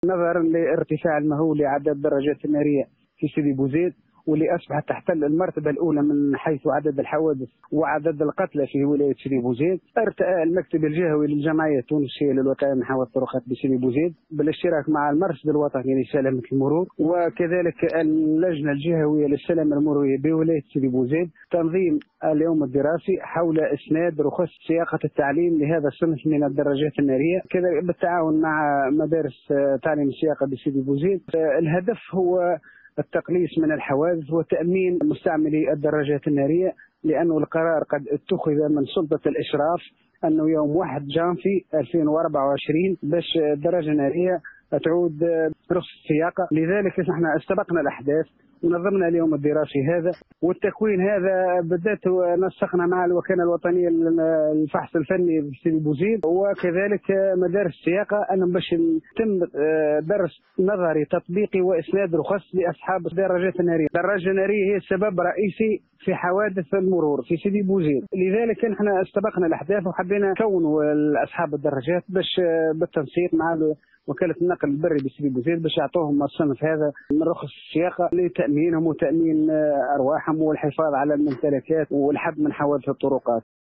نظرا لارتفاع المهول لعدد الدراجات النارية في سيدي بوزيد، واللي أصبحت تحتل المرتبة الأولى من حيث عدد الحوادث وعدد القتلى في ولاية سيدي بوزيد. ارتأى المكتب الجهوي للجمعية التونسية للوقاية من حوادث الطرقات بسيدي بوزيد بالاشتراك مع المرصد الوطني لسلامة المرور، وكذلك اللجنة الجهوية للسلامة المرورية بولاية سيدي بوزيد، تنظيم اليوم الدراسي حول إسناد رخص سياقة التعليم لهذا الصنف من الدراجات النارية، كذلك بالتعاون مع مدارس تعليم السياقة بسيدي بوزيد. الهدف هو التقليص من الحوادث وتأمين مستعملي الدراجات النارية، لأنه القرار قد اتخذ من سلطة الإشراف أنه يوم 1 جانفي 2024 باش الدراجة النارية تعود رخص السياقة. لذلك نحن استبقنا الأحداث ونظمنا اليوم الدراسي هذا، والتكوين هذا بدأت نسقنا مع الوكالة الوطنية للفحص الفني في سيدي بوزيد، وكذلك مدارس السياقة أنهم باش يتم درس نظري تطبيقي وإسناد رخص لأصحاب الدراجات النارية. الدراجة النارية هي السبب الرئيسي في حوادث المرور في سيدي بوزيد، لذلك نحن استبقنا الأحداث وحبينا نكونوا أصحاب الدراجات باش بالتنسيق مع وكالة النقل البري بسيدي بوزيد باش يعطوهم الصنف هذا من رخص السياقة لتأمينهم وتأمين أرواحهم والحفاظ على الممتلكات والحد من حوادث الطرقات.